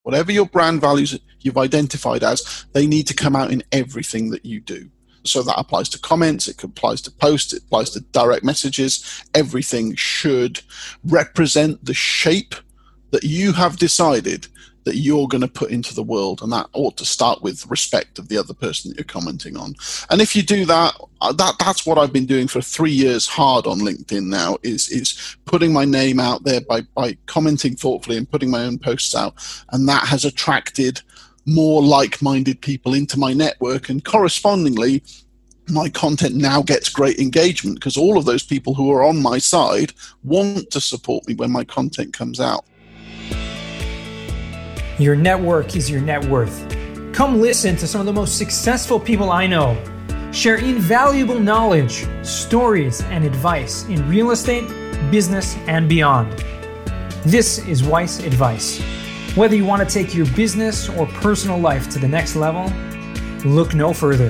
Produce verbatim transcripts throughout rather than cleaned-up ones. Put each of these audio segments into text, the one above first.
Whatever your brand values you've identified as, they need to come out in everything that you do. So that applies to comments, it applies to posts, it applies to direct messages. Everything should represent the shape that you have decided that you're going to put into the world, and that ought to start with respect of the other person that you're commenting on. And if you do that, that that's what I've been doing for three years hard on LinkedIn now, is is putting my name out there by, by commenting thoughtfully and putting my own posts out. And that has attracted more like-minded people into my network, and correspondingly, my content now gets great engagement because all of those people who are on my side want to support me when my content comes out. Your network is your net worth. Come listen to some of the most successful people I know share invaluable knowledge, stories, and advice in real estate, business, and beyond. This is Weiss Advice. Whether you want to take your business or personal life to the next level, look no further.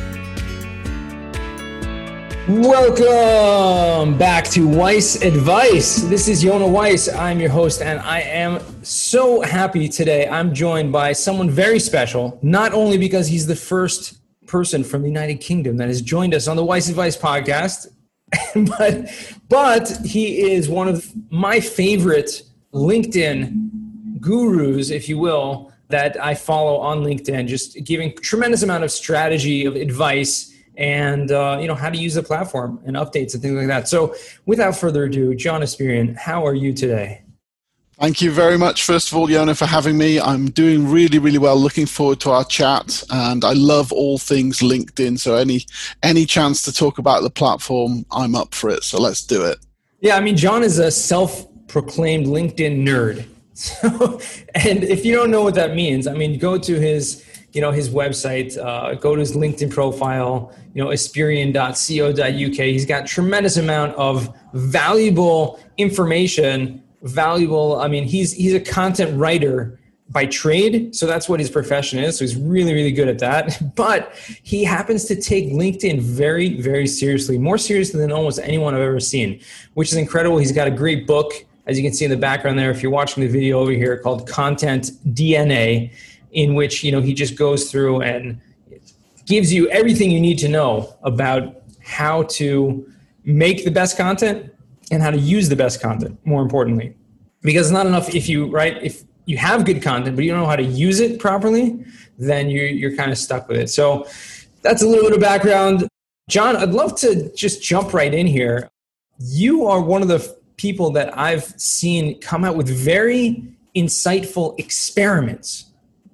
Welcome back to Weiss Advice. This is Yonah Weiss. I'm your host, and I am so happy today. I'm joined by someone very special, not only because he's the first person from the United Kingdom that has joined us on the Weiss Advice podcast, but, but he is one of my favorite LinkedIn gurus, if you will, that I follow on LinkedIn, just giving tremendous amount of strategy, of advice, and uh, you know, how to use the platform and updates and things like that. So without further ado, John Espirian, how are you today? Thank you very much, first of all, Yonah, for having me. I'm doing really, really well. Looking forward to our chat, and I love all things LinkedIn. So any any chance to talk about the platform, I'm up for it. So let's do it. Yeah, I mean, John is a self-proclaimed LinkedIn nerd. So, and if you don't know what that means, I mean, go to his you know, his website, uh, go to his LinkedIn profile, you know, espirian dot co dot uk. He's got tremendous amount of valuable information, valuable, I mean, he's he's a content writer by trade, so that's what his profession is, so he's really, really good at that. But he happens to take LinkedIn very, very seriously, more seriously than almost anyone I've ever seen, which is incredible. He's got a great book, as you can see in the background there, if you're watching the video over here, called Content D N A, in which, you know, he just goes through and gives you everything you need to know about how to make the best content and how to use the best content, more importantly. Because it's not enough if you, right, if you have good content, but you don't know how to use it properly, then you're, you're kind of stuck with it. So that's a little bit of background. John, I'd love to just jump right in here. You are one of the people that I've seen come out with very insightful experiments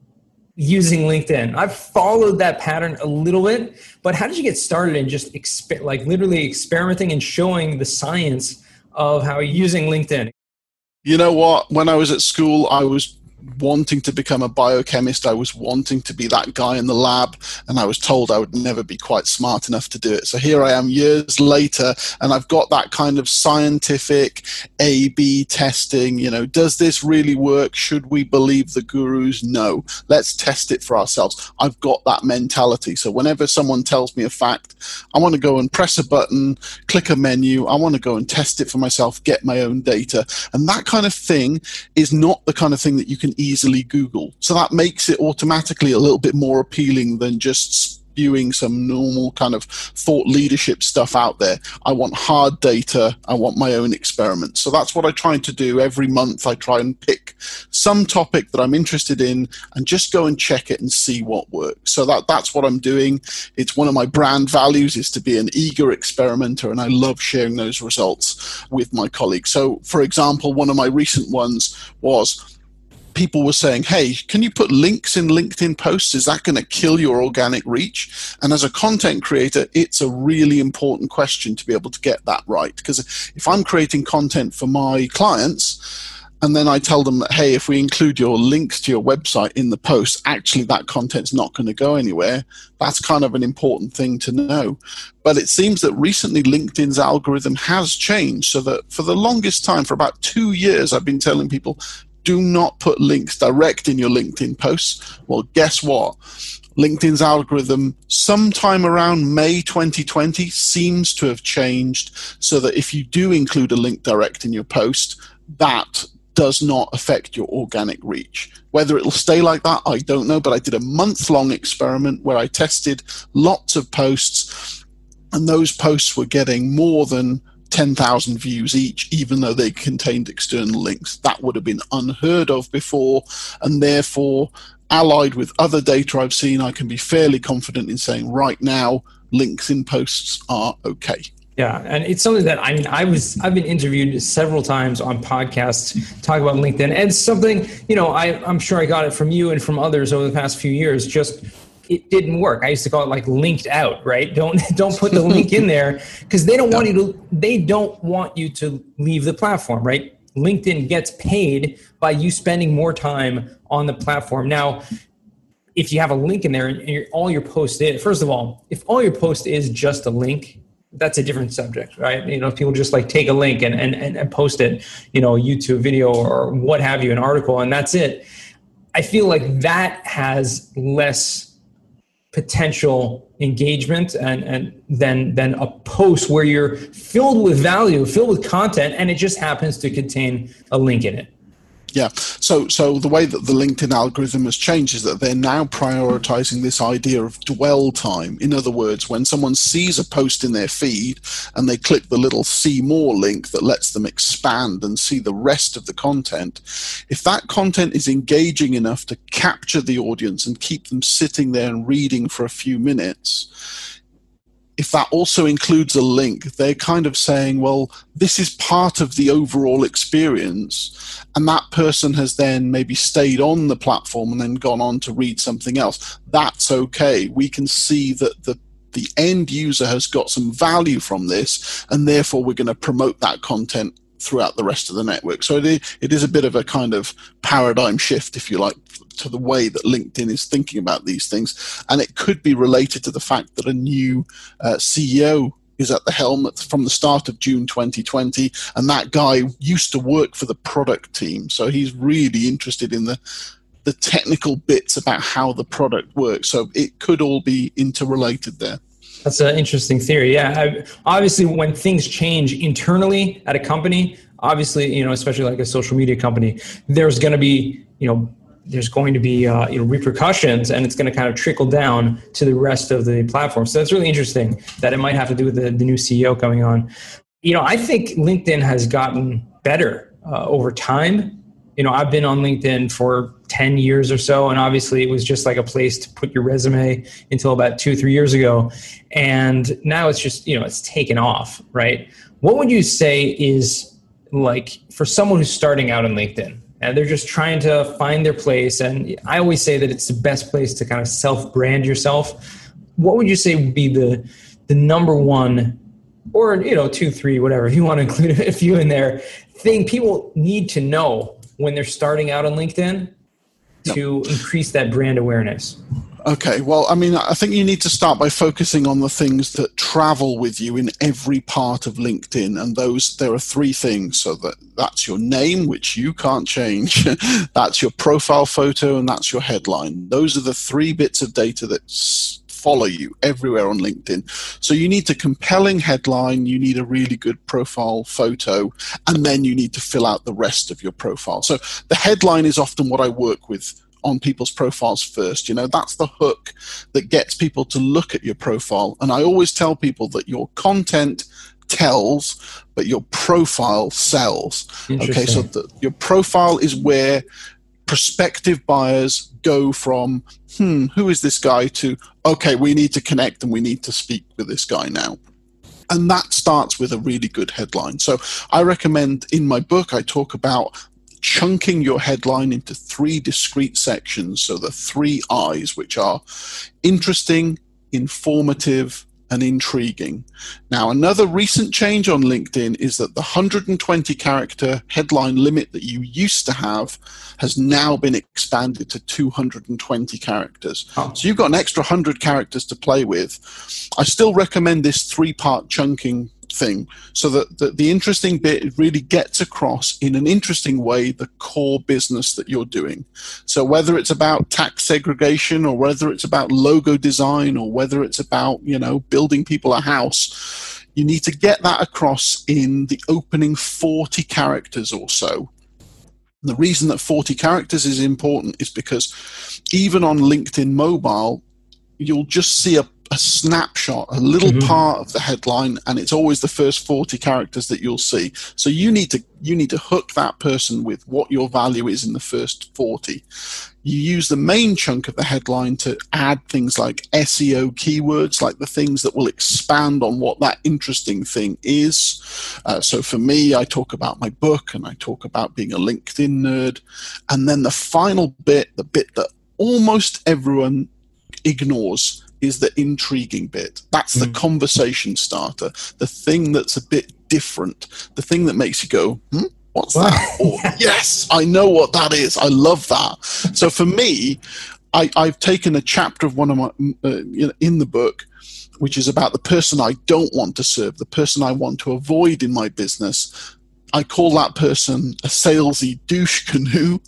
using LinkedIn. I've followed that pattern a little bit, but how did you get started in just exper- like literally experimenting and showing the science of how you're using LinkedIn? You know what? When I was at school, I was wanting to become a biochemist. I was wanting to be that guy in the lab, and I was told I would never be quite smart enough to do it. So here I am years later, and I've got that kind of scientific A B testing. You know, does this really work? Should we believe the gurus? No. Let's test it for ourselves. I've got that mentality. So whenever someone tells me a fact, I want to go and press a button, click a menu. I want to go and test it for myself, get my own data. And that kind of thing is not the kind of thing that you can easily Google. So that makes it automatically a little bit more appealing than just spewing some normal kind of thought leadership stuff out there. I want hard data. I want my own experiments. So that's what I try to do every month. I try and pick some topic that I'm interested in and just go and check it and see what works. So that that's what I'm doing. It's one of my brand values is to be an eager experimenter, and I love sharing those results with my colleagues. So for example, one of my recent ones was people were saying, hey, can you put links in LinkedIn posts? Is that going to kill your organic reach? And as a content creator, it's a really important question to be able to get that right. Because if I'm creating content for my clients, and then I tell them that, hey, if we include your links to your website in the post, actually that content's not going to go anywhere. That's kind of an important thing to know. But it seems that recently LinkedIn's algorithm has changed, so that for the longest time, for about two years, I've been telling people, do not put links direct in your LinkedIn posts. Well, guess what? LinkedIn's algorithm sometime around May twenty twenty seems to have changed so that if you do include a link direct in your post, that does not affect your organic reach. Whether it'll stay like that, I don't know, but I did a month-long experiment where I tested lots of posts, and those posts were getting more than ten thousand views each, even though they contained external links. That would have been unheard of before, and therefore, allied with other data I've seen, I can be fairly confident in saying right now, links in posts are okay. Yeah, and it's something that I mean, I was I've been interviewed several times on podcasts talking about LinkedIn, and it's something, you know, I, I'm sure I got it from you and from others over the past few years. Just it didn't work. I used to call it like linked out, right? Don't don't put the link in there because they don't want you to. They don't want you to leave the platform, right? LinkedIn gets paid by you spending more time on the platform. Now, if you have a link in there and you're, all your post is, first of all, if all your post is just a link, that's a different subject, right? You know, people just like take a link and, and, and post it, you know, YouTube video or what have you, an article, and that's it. I feel like that has less potential engagement and, and than, than a post where you're filled with value, filled with content, and it just happens to contain a link in it. Yeah. So so the way that the LinkedIn algorithm has changed is that they're now prioritizing this idea of dwell time. In other words, when someone sees a post in their feed and they click the little see more link that lets them expand and see the rest of the content, if that content is engaging enough to capture the audience and keep them sitting there and reading for a few minutes, if that also includes a link, they're kind of saying, well, this is part of the overall experience, and that person has then maybe stayed on the platform and then gone on to read something else. That's okay. We can see that the the end user has got some value from this, and therefore we're going to promote that content throughout the rest of the network. So it is, it is a bit of a kind of paradigm shift, if you like, to the way that LinkedIn is thinking about these things. And it could be related to the fact that a new uh, C E O is at the helm from the start of June twenty twenty, and that guy used to work for the product team. So he's really interested in the the technical bits about how the product works. So it could all be interrelated there. That's an interesting theory. Yeah. I, obviously, when things change internally at a company, obviously, you know, especially like a social media company, there's going to be, you know, there's going to be uh, you know, repercussions, and it's going to kind of trickle down to the rest of the platform. So that's really interesting that it might have to do with the, the new C E O coming on. You know, I think LinkedIn has gotten better uh, over time. You know, I've been on LinkedIn for ten years or so, and obviously it was just like a place to put your resume until about two, three years ago. And now it's just, you know, it's taken off, right? What would you say is like for someone who's starting out on LinkedIn and they're just trying to find their place? And I always say that it's the best place to kind of self-brand yourself. What would you say would be the the number one, or, you know, two, three, whatever, if you want to include a few in there, thing people need to know when they're starting out on LinkedIn to yep. increase that brand awareness? Okay, well, I mean, I think you need to start by focusing on the things that travel with you in every part of LinkedIn. And those, there are three things. So that, that's your name, which you can't change. That's your profile photo, and that's your headline. Those are the three bits of data that follow you everywhere on LinkedIn. So you need a compelling headline, you need a really good profile photo, and then you need to fill out the rest of your profile. So the headline is often what I work with on people's profiles first. You know, that's the hook that gets people to look at your profile. And I always tell people that your content tells, but your profile sells. Okay, so the, your profile is where prospective buyers go from, hmm, who is this guy, to, okay, we need to connect and we need to speak with this guy now. And that starts with a really good headline. So I recommend, in my book, I talk about chunking your headline into three discrete sections. So the three I's, which are interesting, informative, and intriguing. Now, another recent change on LinkedIn is that the one hundred twenty character headline limit that you used to have has now been expanded to two hundred twenty characters. Oh. So you've got an extra one hundred characters to play with. I still recommend this three-part chunking thing, so that the, the interesting bit really gets across in an interesting way the core business that you're doing. So whether it's about tax segregation, or whether it's about logo design, or whether it's about, you know, building people a house, you need to get that across in the opening forty characters or so. The reason that forty characters is important is because even on LinkedIn Mobile, you'll just see a, a snapshot, a little mm-hmm. part of the headline, and it's always the first forty characters that you'll see. So you need to you need to hook that person with what your value is in the first forty. You use the main chunk of the headline to add things like S E O keywords, like the things that will expand on what that interesting thing is. Uh, so for me, I talk about my book and I talk about being a LinkedIn nerd. And then the final bit, the bit that almost everyone ignores, is the intriguing bit. That's the mm. conversation starter, the thing that's a bit different, the thing that makes you go, hmm? What's that? Or, yes, I know what that is. I love that. So for me, I, I've taken a chapter of one of my uh, in the book, which is about the person I don't want to serve, the person I want to avoid in my business. I call that person a salesy douche canoe,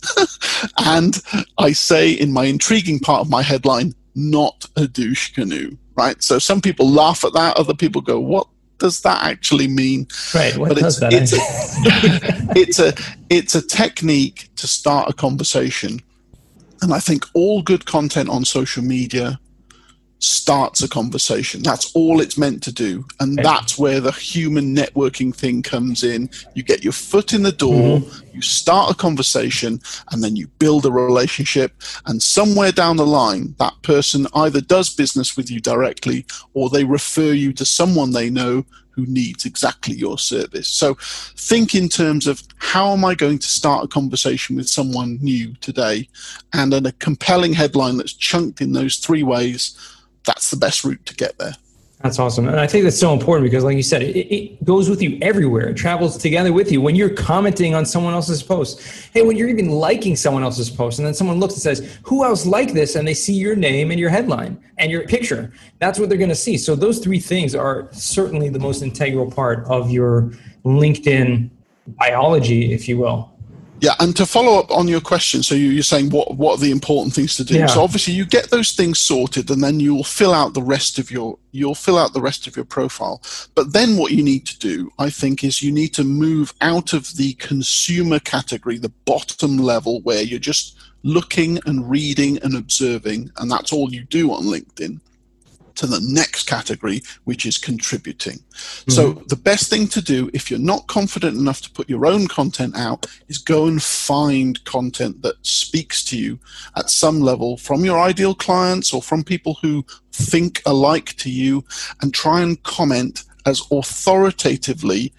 and I say in my intriguing part of my headline, not a douche canoe. Right? So some people laugh at that. Other people go, "What does that actually mean?" Right. What but does it's, that? It's, it's a it's a technique to start a conversation, and I think all good content on social media starts a conversation. That's all it's meant to do, and right. that's where the human networking thing comes in. You get your foot in the door, mm-hmm. you start a conversation, and then you build a relationship, and somewhere down the line, that person either does business with you directly or they refer you to someone they know who needs exactly your service. So think in terms of, how am I going to start a conversation with someone new today? And in a compelling headline that's chunked in those three ways, that's the best route to get there. That's awesome. And I think that's so important because, like you said, it, it goes with you everywhere. It travels together with you. When you're commenting on someone else's post, hey, when you're even liking someone else's post, and then someone looks and says, who else like this? And they see your name and your headline and your picture. That's what they're going to see. So those three things are certainly the most integral part of your LinkedIn biology, if you will. Yeah, and to follow up on your question, so you're saying what what are the important things to do? Yeah. So obviously you get those things sorted, and then you'll fill out the rest of your you'll fill out the rest of your profile. But then what you need to do, I think, is you need to move out of the consumer category, the bottom level where you're just looking and reading and observing, and that's all you do on LinkedIn, to the next category, which is contributing. Mm-hmm. So the best thing to do, if you're not confident enough to put your own content out, is go and find content that speaks to you at some level from your ideal clients or from people who think alike to you, and try and comment as authoritatively,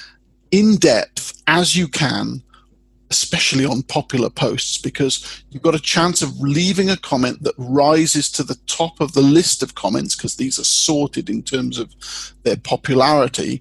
in depth as you can, especially on popular posts, because you've got a chance of leaving a comment that rises to the top of the list of comments, because these are sorted in terms of their popularity,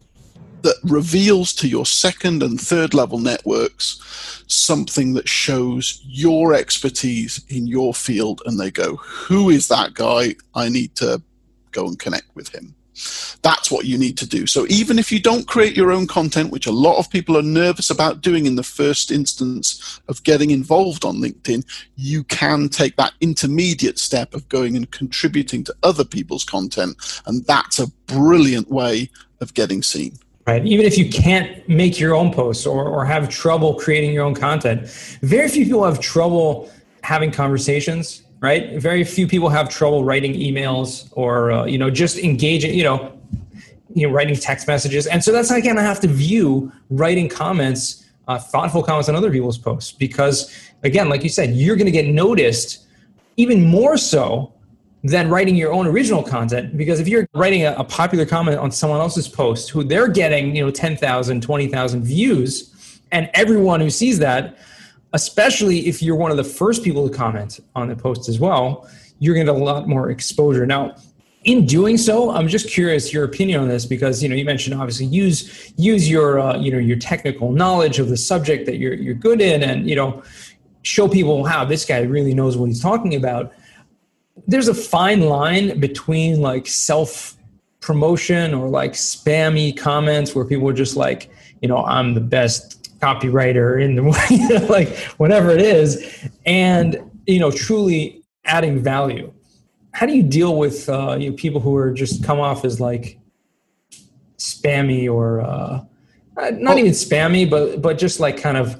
that reveals to your second and third level networks something that shows your expertise in your field, and they go, who is that guy? I need to go and connect with him. That's what you need to do. So even if you don't create your own content, which a lot of people are nervous about doing in the first instance of getting involved on LinkedIn, you can take that intermediate step of going and contributing to other people's content. And that's a brilliant way of getting seen. Right. Even if you can't make your own posts or, or have trouble creating your own content, very few people have trouble having conversations. Right? Very few people have trouble writing emails or, uh, you know, just engaging, you know, you know, writing text messages. And so that's, again, I have to view writing comments, uh, thoughtful comments on other people's posts, because, again, like you said, you're going to get noticed even more so than writing your own original content. Because if you're writing a, a popular comment on someone else's post, who they're getting, you know, ten thousand, twenty thousand views, and everyone who sees that, especially if you're one of the first people to comment on the post as well, you're going to get a lot more exposure. Now, in doing so, I'm just curious your opinion on this, because, you know, you mentioned obviously use use your uh, you know, your technical knowledge of the subject that you're you're good in, and, you know, show people how this guy really knows what he's talking about. There's a fine line between like self promotion or like spammy comments where people are just like, you know, I'm the best copywriter in the like whatever it is, and, you know, truly adding value. How do you deal with uh, you know, people who are just come off as like spammy or uh, not even spammy, but but just like kind of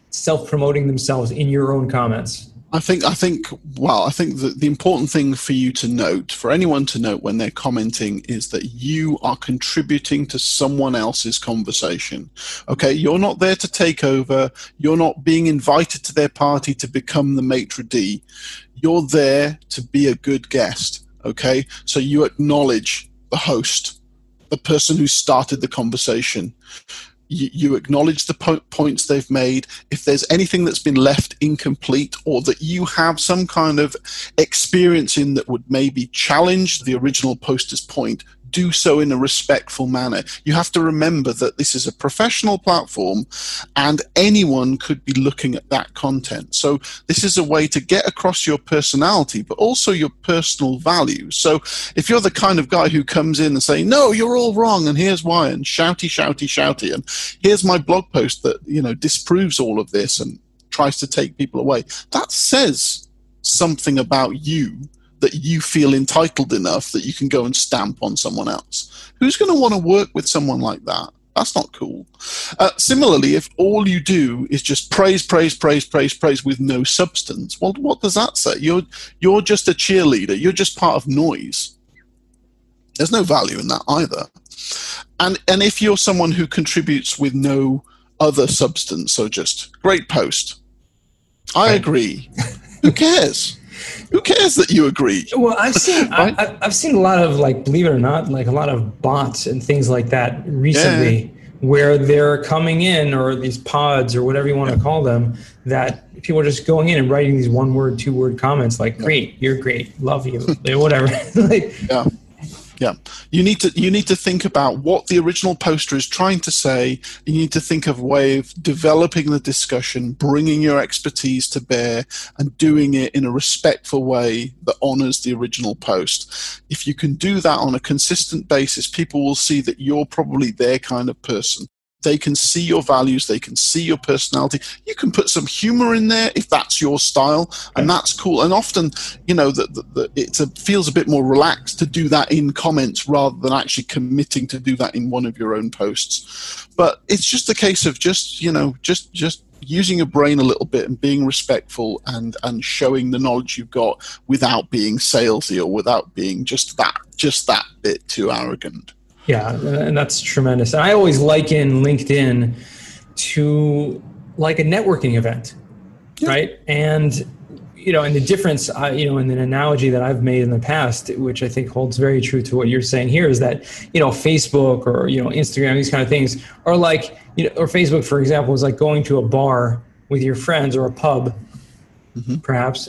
self-promoting themselves in your own comments? I think, I think, well, I think that the important thing for you to note, for anyone to note when they're commenting, is that you are contributing to someone else's conversation. Okay, you're not there to take over. You're not being invited to their party to become the maitre d'. You're there to be a good guest. Okay, so you acknowledge the host, the person who started the conversation. You, you acknowledge the po- points they've made. If there's anything that's been left incomplete or that you have some kind of experience in that would maybe challenge the original poster's point, do so in a respectful manner. You have to remember that this is a professional platform and anyone could be looking at that content. So this is a way to get across your personality, but also your personal values. So if you're the kind of guy who comes in and say, no, you're all wrong and here's why, and shouty, shouty, shouty, and here's my blog post that, you know, disproves all of this and tries to take people away, that says something about you, that you feel entitled enough that you can go and stamp on someone else. Who's going to want to work with someone like that? That's not cool. Uh, similarly, if all you do is just praise, praise, praise, praise, praise with no substance, well, what does that say? You're, you're just a cheerleader. You're just part of noise. There's no value in that either. And, and if you're someone who contributes with no other substance, so just great post, I agree. Who cares? Who cares that you agree? Well, I've seen right? I, I've seen a lot of, like, believe it or not, like a lot of bots and things like that recently, yeah. where they're coming in, or these pods or whatever you want yeah. to call them, that people are just going in and writing these one word, two word comments like, great, you're great, love you, whatever. like, yeah. Yeah, you need to you need to think about what the original poster is trying to say. You need to think of a way of developing the discussion, bringing your expertise to bear, and doing it in a respectful way that honors the original post. If you can do that on a consistent basis, people will see that you're probably their kind of person. They can see your values. They can see your personality. You can put some humor in there if that's your style, and that's cool. And often, you know, that it feels a bit more relaxed to do that in comments rather than actually committing to do that in one of your own posts. But it's just a case of just, you know, just just using your brain a little bit and being respectful and and showing the knowledge you've got without being salesy or without being just that just that bit too arrogant. Yeah, and that's tremendous. And I always liken LinkedIn to like a networking event, yeah. right? And, you know, and the difference, uh, you know, in an analogy that I've made in the past, which I think holds very true to what you're saying here, is that, you know, Facebook or, you know, Instagram, these kind of things are like, you know, or Facebook, for example, is like going to a bar with your friends, or a pub, mm-hmm. perhaps,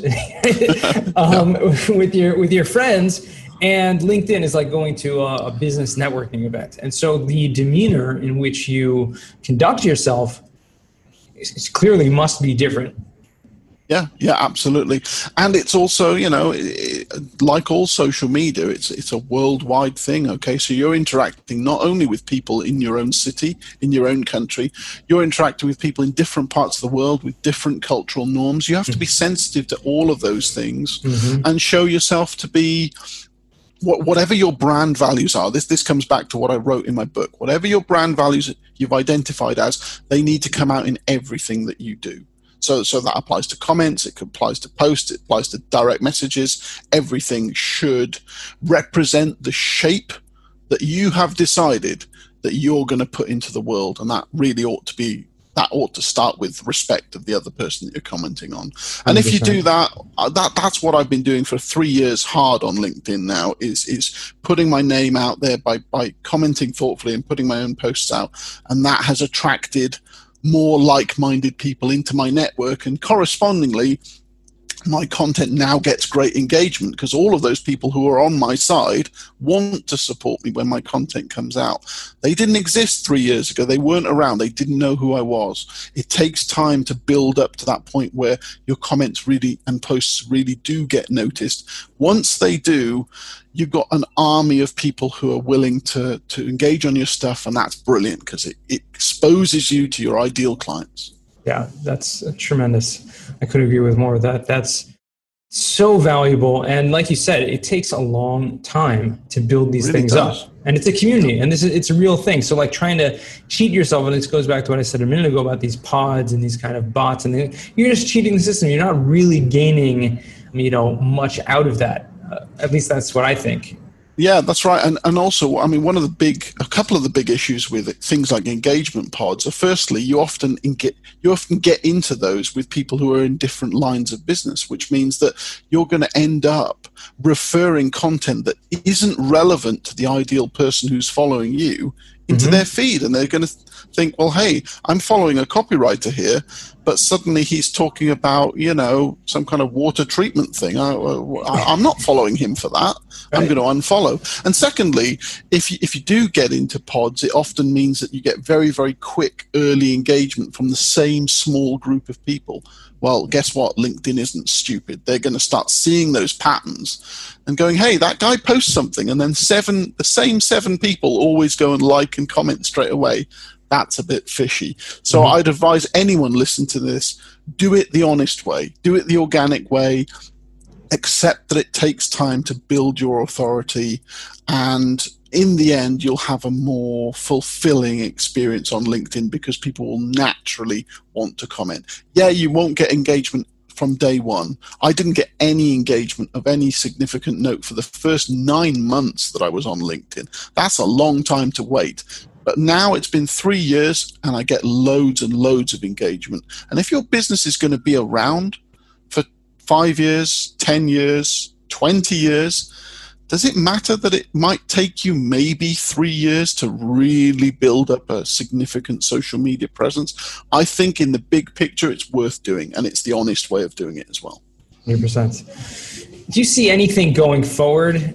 um, yeah. with your with your friends. And LinkedIn is like going to a, a business networking event. And so the demeanor in which you conduct yourself is, is clearly must be different. Yeah, yeah, absolutely. And it's also, you know, it, like all social media, it's it's a worldwide thing, okay? So you're interacting not only with people in your own city, in your own country, you're interacting with people in different parts of the world with different cultural norms. You have to be sensitive to all of those things mm-hmm. and show yourself to be whatever your brand values are. This this comes back to what I wrote in my book. Whatever your brand values you've identified as, they need to come out in everything that you do. So so that applies to comments, it applies to posts, it applies to direct messages. Everything should represent the shape that you have decided that you're going to put into the world, and that really ought to be that ought to start with respect of the other person that you're commenting on. And one hundred percent. If you do that, that that's what I've been doing for three years hard on LinkedIn now, is is putting my name out there by, by commenting thoughtfully and putting my own posts out. And that has attracted more like-minded people into my network, and correspondingly, my content now gets great engagement because all of those people who are on my side want to support me when my content comes out. They didn't exist three years ago. They weren't around. They didn't know who I was. It takes time to build up to that point where your comments really and posts really do get noticed. Once they do, you've got an army of people who are willing to, to engage on your stuff, and that's brilliant because it, it exposes you to your ideal clients. Yeah, that's tremendous. I couldn't agree with more of that. That's so valuable. And like you said, it takes a long time to build these really things does. up. And it's a community, and this is it's a real thing. So like trying to cheat yourself, and this goes back to what I said a minute ago about these pods and these kind of bots, and then you're just cheating the system. You're not really gaining, you know, much out of that. Uh, at least that's what I think. Yeah, that's right. And and also, I mean, one of the big, a couple of the big issues with it, things like engagement pods are, firstly, you often get you often get into those with people who are in different lines of business, which means that you're going to end up referring content that isn't relevant to the ideal person who's following you into mm-hmm. their feed, and they're going to think, well, hey, I'm following a copywriter here, but suddenly he's talking about, you know, some kind of water treatment thing. I, I, I'm not following him for that. Right. I'm going to unfollow. And secondly, if you, if you do get into pods, it often means that you get very, very quick early engagement from the same small group of people. Well, guess what? LinkedIn isn't stupid. They're going to start seeing those patterns and going, hey, that guy posts something, and then seven, the same seven people always go and like and comment straight away. That's a bit fishy. So mm-hmm. I'd advise anyone listen to this, do it the honest way, do it the organic way, accept that it takes time to build your authority, and in the end, you'll have a more fulfilling experience on LinkedIn because people will naturally want to comment. Yeah, you won't get engagement from day one. I didn't get any engagement of any significant note for the first nine months that I was on LinkedIn. That's a long time to wait. But now it's been three years and I get loads and loads of engagement. And if your business is going to be around for five years, ten years, twenty years, does it matter that it might take you maybe three years to really build up a significant social media presence? I think in the big picture, it's worth doing, and it's the honest way of doing it as well. one hundred percent. Do you see anything going forward,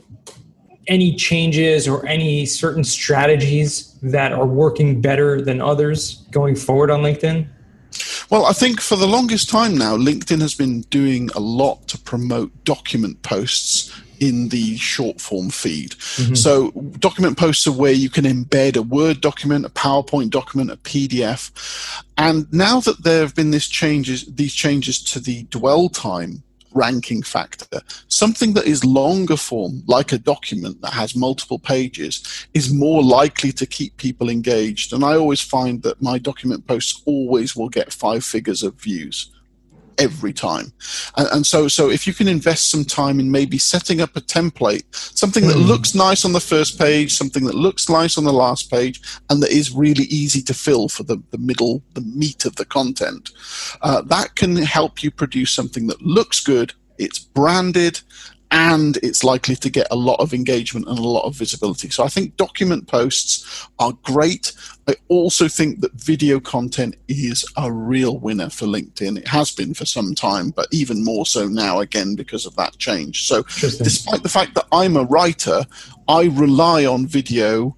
any changes or any certain strategies that are working better than others going forward on LinkedIn? Well, I think for the longest time now, LinkedIn has been doing a lot to promote document posts in the short form feed. Mm-hmm. So document posts are where you can embed a Word document, a PowerPoint document, a P D F. And now that there have been this changes, these changes to the dwell time ranking factor, something that is longer form, like a document that has multiple pages, is more likely to keep people engaged. And I always find that my document posts always will get five figures of views every time. And, and so so if you can invest some time in maybe setting up a template, something that mm. looks nice on the first page, something that looks nice on the last page, and that is really easy to fill for the, the middle, the meat of the content, uh, that can help you produce something that looks good, it's branded, and it's likely to get a lot of engagement and a lot of visibility. So I think document posts are great. I also think that video content is a real winner for LinkedIn. It has been for some time, but even more so now, again, because of that change. So despite the fact that I'm a writer, I rely on video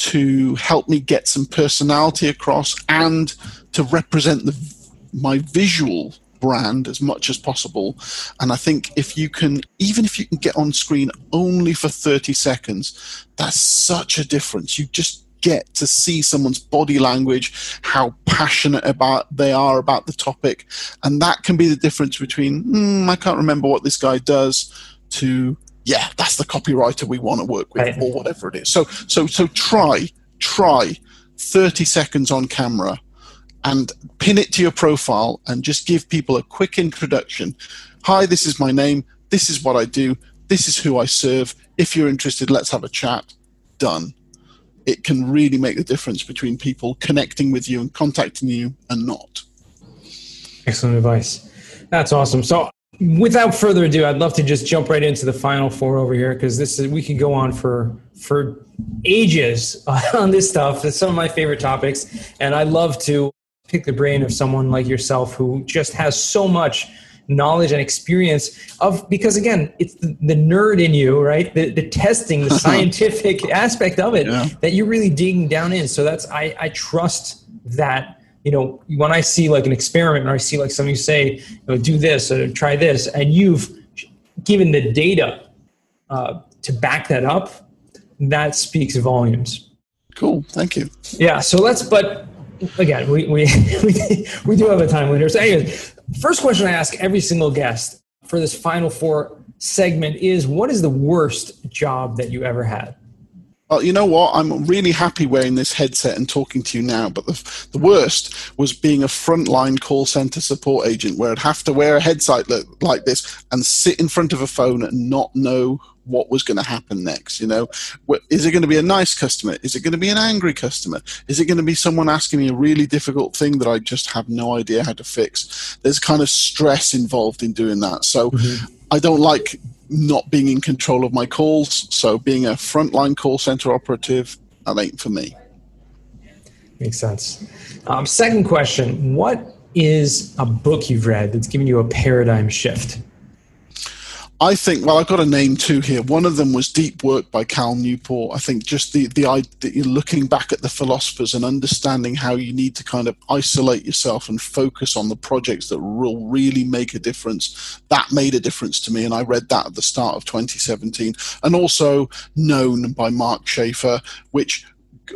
to help me get some personality across and to represent the, my visual brand as much as possible. And I think if you can, even if you can get on screen only for thirty seconds, that's such a difference. You just get to see someone's body language, how passionate about they are about the topic, and that can be the difference between mm, I can't remember what this guy does to yeah, that's the copywriter we want to work with, right, or whatever it is. So so so try try thirty seconds on camera and pin it to your profile and just give people a quick introduction. Hi, this is my name. This is what I do. This is who I serve. If you're interested, let's have a chat. Done. It can really make the difference between people connecting with you and contacting you and not. Excellent advice. That's awesome. So without further ado, I'd love to just jump right into the final four over here, because this is, we could go on for for ages on this stuff. It's some of my favorite topics, and I love to pick the brain of someone like yourself who just has so much knowledge and experience of, because again, it's the, the nerd in you, right? The, the testing, the scientific aspect of it, yeah, that you're really digging down in. So that's, I, I trust that, you know, when I see like an experiment, or I see like somebody say, you know, do this or try this, and you've given the data uh, to back that up, that speaks volumes. Cool. Thank you. Yeah. So let's, but again, we, we, we, we do have a time limit. So anyways, first question I ask every single guest for this final four segment is, what is the worst job that you ever had? Well, you know what? I'm really happy wearing this headset and talking to you now, but the, the worst was being a frontline call center support agent where I'd have to wear a headset like this and sit in front of a phone and not know what was going to happen next. You know, is it going to be a nice customer? Is it going to be an angry customer? Is it going to be someone asking me a really difficult thing that I just have no idea how to fix? There's kind of stress involved in doing that. So mm-hmm. I don't like not being in control of my calls. So being a frontline call center operative, that ain't for me. Makes sense. Um, second question, what is a book you've read that's given you a paradigm shift? I think, well, I've got a name too here. One of them was Deep Work by Cal Newport. I think just the, the idea, looking back at the philosophers and understanding how you need to kind of isolate yourself and focus on the projects that will really make a difference. That made a difference to me, and I read that at the start of twenty seventeen. And also Known by Mark Schaefer, which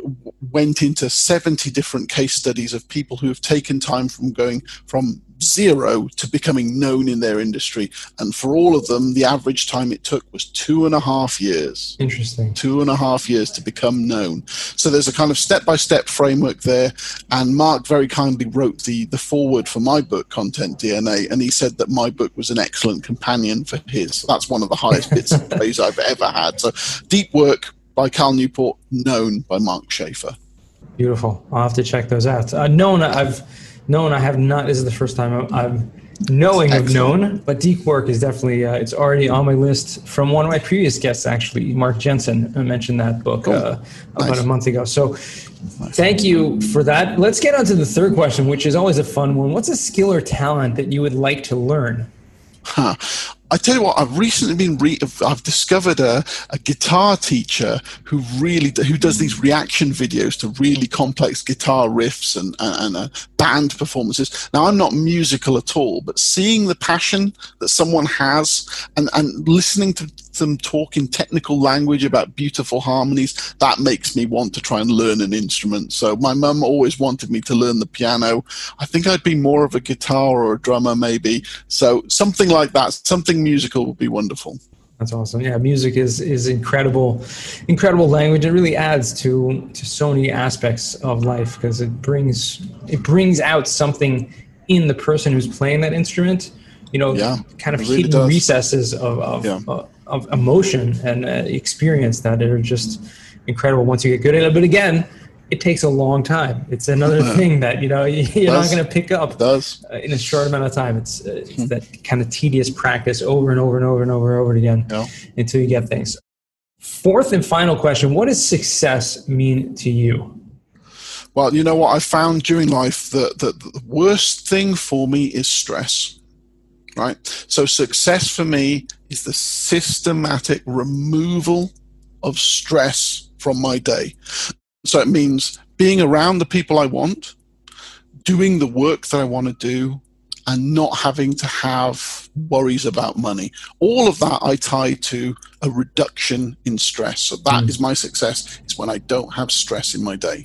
went into seventy different case studies of people who have taken time from going from zero to becoming known in their industry. And for all of them, the average time it took was two and a half years. Interesting. Two and a half years to become known. So there's a kind of step-by-step framework there. And Mark very kindly wrote the, the foreword for my book, Content D N A, and he said that my book was an excellent companion for his. That's one of the highest bits of praise I've ever had. So Deep Work by Cal Newport, Known by Mark Schaefer. Beautiful. I'll have to check those out. Uh, known, I've known, I have not. This is the first time I'm, I'm knowing of Known, but Deep Work is definitely, uh, it's already on my list from one of my previous guests, actually. Mark Jensen mentioned that book cool. uh, about nice. a month ago. So thank you for that. Let's get on to the third question, which is always a fun one. What's a skill or talent that you would like to learn? Huh. I tell you what, I've recently been re- I've discovered a, a guitar teacher who really who does these reaction videos to really complex guitar riffs and, and, and uh, band performances. Now, I'm not musical at all, but seeing the passion that someone has and, and listening to them talk in technical language about beautiful harmonies, that makes me want to try and learn an instrument. So my mum always wanted me to learn the piano. I think I'd be more of a guitar or a drummer maybe. So something like that, something musical would be wonderful. That's awesome. Yeah, music is is incredible, incredible language. It really adds to to so many aspects of life because it brings it brings out something in the person who's playing that instrument. You know, yeah, kind of really hidden does. recesses of of, yeah. uh, of emotion and uh, experience that are just incredible once you get good at it. But again, it takes a long time. It's another thing that, you know, you're not going to pick up does. in a short amount of time. It's, uh, it's hmm. that kind of tedious practice over and over and over and over and over again yeah. until you get things. Fourth and final question, what does success mean to you? Well, you know what I found during life, that the, the worst thing for me is stress, right? So success for me is the systematic removal of stress from my day. So it means being around the people I want, doing the work that I want to do, and not having to have worries about money. All of that I tie to a reduction in stress. So that mm. is my success, is when I don't have stress in my day.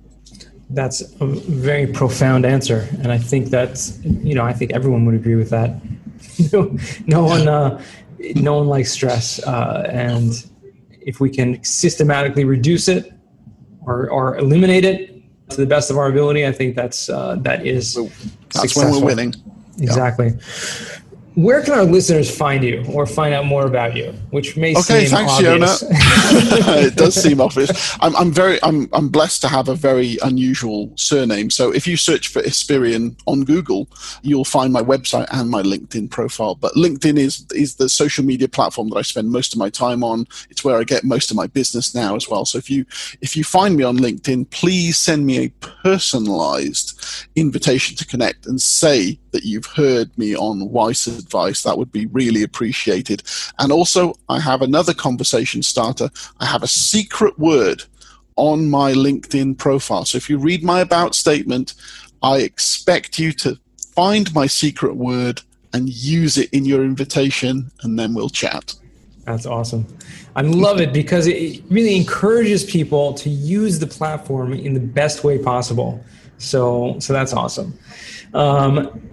That's a very profound answer. And I think that's, you know, I think everyone would agree with that. no, no one, uh, no one likes stress. Uh, and if we can systematically reduce it, Or, or eliminate it to the best of our ability, I think that's uh, that is that's when we're winning. Exactly. Yeah. Where can our listeners find you or find out more about you? Which may okay, seem thanks, obvious. Yona. It does seem obvious. I'm, I'm very, I'm, I'm blessed to have a very unusual surname. So if you search for Esperion on Google, you'll find my website and my LinkedIn profile. But LinkedIn is is the social media platform that I spend most of my time on. It's where I get most of my business now as well. So if you if you find me on LinkedIn, please send me a personalized invitation to connect and say that you've heard me on Weiss Advice. That would be really appreciated. And also, I have another conversation starter. I have a secret word on my LinkedIn profile. So if you read my about statement, I expect you to find my secret word and use it in your invitation, and then we'll chat. That's awesome. I love it because it really encourages people to use the platform in the best way possible. So, so that's awesome. Um,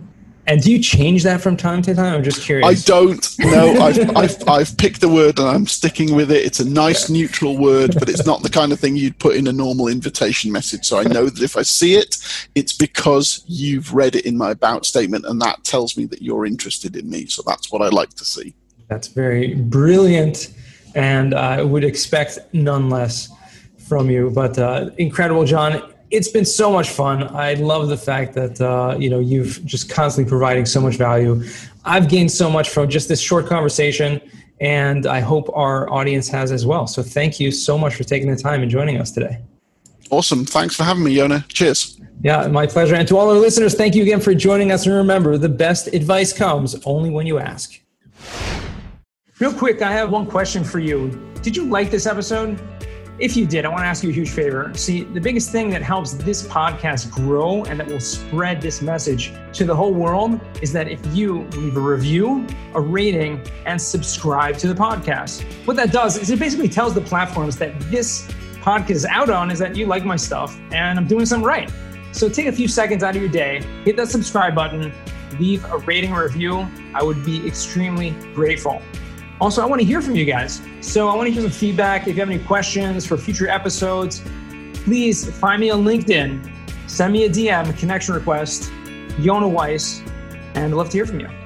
And do you change that from time to time? I'm just curious. I don't. No, I've, I've, I've picked a word and I'm sticking with it. It's a nice neutral word, but it's not the kind of thing you'd put in a normal invitation message. So I know that if I see it, it's because you've read it in my about statement, and that tells me that you're interested in me. So that's what I like to see. That's very brilliant, and I would expect none less from you. But uh, incredible, John. It's been so much fun. I love the fact that uh, you know you've just constantly providing so much value. I've gained so much from just this short conversation, and I hope our audience has as well. So thank you so much for taking the time and joining us today. Awesome. Thanks for having me, Yona. Cheers. Yeah, my pleasure. And to all our listeners, thank you again for joining us. And remember, the best advice comes only when you ask. Real quick, I have one question for you. Did you like this episode? If you did, I want to ask you a huge favor. See, the biggest thing that helps this podcast grow and that will spread this message to the whole world is that if you leave a review, a rating, and subscribe to the podcast. What that does is it basically tells the platforms that this podcast is out on is that you like my stuff and I'm doing something right. So take a few seconds out of your day, hit that subscribe button, leave a rating or review. I would be extremely grateful. Also, I want to hear from you guys. So I want to hear some feedback. If you have any questions for future episodes, please find me on LinkedIn. Send me a D M, a connection request, Yona Weiss, and I'd love to hear from you.